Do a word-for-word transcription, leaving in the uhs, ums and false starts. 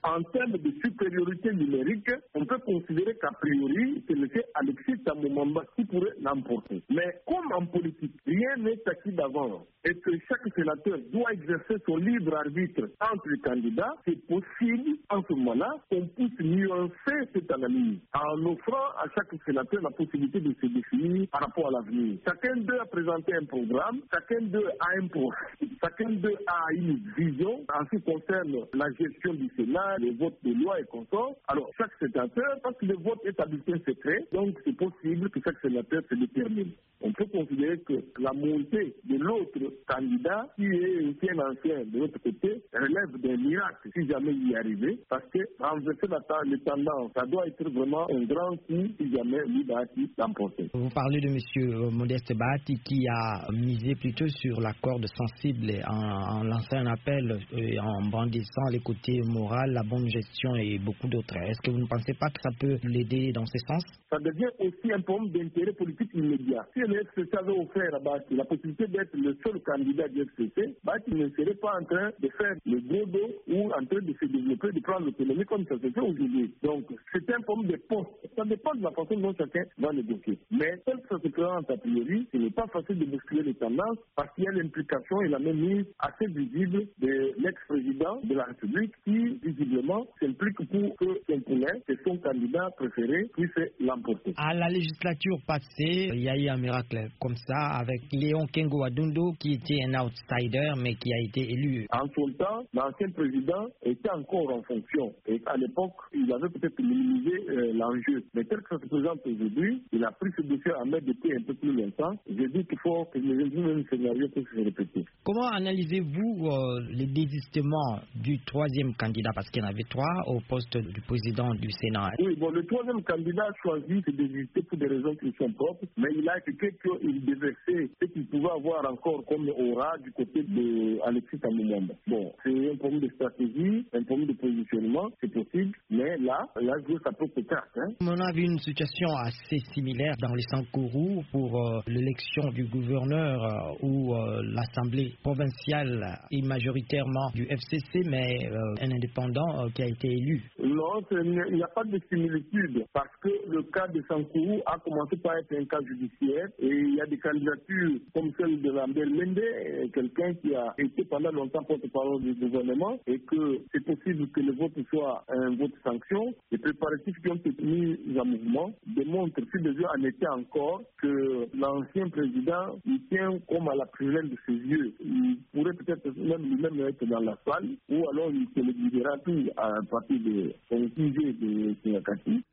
En termes de supériorité numérique, on peut considérer qu'a priori, c'est le fait Alexis Tamumamba qui pourrait l'emporter. Mais comme en politique, rien n'est acquis d'avance et que chaque sénateur doit exercer son libre arbitre entre les candidats, c'est possible en ce moment-là qu'on puisse nuancer cette analyse en offrant à chaque sénateur la possibilité de se définir par rapport à l'avenir. Chacun d'eux a présenté un programme, chacun d'eux a un projet, chacun d'eux a une vision en ce qui concerne la gestion du Sénat, les votes de loi et consorts. Alors, chaque sénateur, parce que le vote est à bulletin secret, donc c'est possible que chaque sénateur se détermine. On peut considérer que la montée de l'autre candidat, qui est aussi un ancien de l'autre côté, relève d'un miracle si jamais il y arrivait, parce que renverser la les tendances, ça doit être vraiment un grand coup si jamais lui Bahati l'emporter. Vous parlez de M. Modeste Bahati qui a misé plutôt sur la corde sensible en, en lançant un appel et en brandissant les côtés moraux, la bonne gestion et beaucoup d'autres. Est-ce que vous ne pensez pas que ça peut l'aider dans ce sens? Ça devient aussi un problème d'intérêt politique immédiat. Si le F C C avait offert à Bahati la possibilité d'être le seul candidat du F C C, Bahati ne serait pas en train de faire le gros dos ou en train de se développer, de prendre l'autonomie comme ça se fait aujourd'hui. Donc, c'est un problème de poste. Ça dépend de la façon dont chacun va négocier. Mais tel que ça se présente a priori, ce n'est pas facile de bousculer les tendances parce qu'il y a l'implication et la mainmise assez visible de l'ex-président de la République qui, visiblement, s'implique pour que son poulain, que son candidat préféré, puisse l'emporter. À la législature passée, il y a eu un miracle comme ça avec Léon Kengo Adundo qui était un outsider mais qui a été élu. En son temps, l'ancien président était encore en fonction. Et à l'époque, il avait peut-être minimisé euh, l'enjeu. Mais tel que ça se présente aujourd'hui, il a pris ce dossier à mettre depuis un peu plus longtemps. Je dis qu'il faut que le même scénario puisse se répéter. Comment analysez-vous euh, les désistements du troisième candidat, parce qu'il y en avait trois, au poste du président du Sénat? Oui, bon, le troisième candidat a choisi de désister pour des raisons qui sont propres, mais il a expliqué qu'il déversait ce qu'il pouvait avoir encore comme aura du côté d'Alexis Tamumamba. Bon, c'est un problème de stratégie, un problème de positionnement, c'est possible, mais là, il a joué sa propre carte. Hein. On a vu une situation assez similaire dans les Sankourou pour euh, l'élection du gouverneur euh, où euh, l'Assemblée provinciale est majoritairement du F C C, mais euh, un indépendant euh, qui a été élu. Non, il n'y a pas de similitude parce que le cas de Sankourou a commencé par être un cas judiciaire et il y a des candidatures comme celle de Lambert Mende, quelqu'un qui a été pendant longtemps porte-parole du gouvernement et que c'est possible que le vote soit un vote sanction. Les préparatifs qui ont été mis en mouvement démontrent, si le jeu en était encore, que l'ancien président, il tient comme à la prunelle de ses yeux. Il pourrait peut-être même lui-même être dans la salle ou alors il se le dira tout à partir de son sujet de Kiyakati.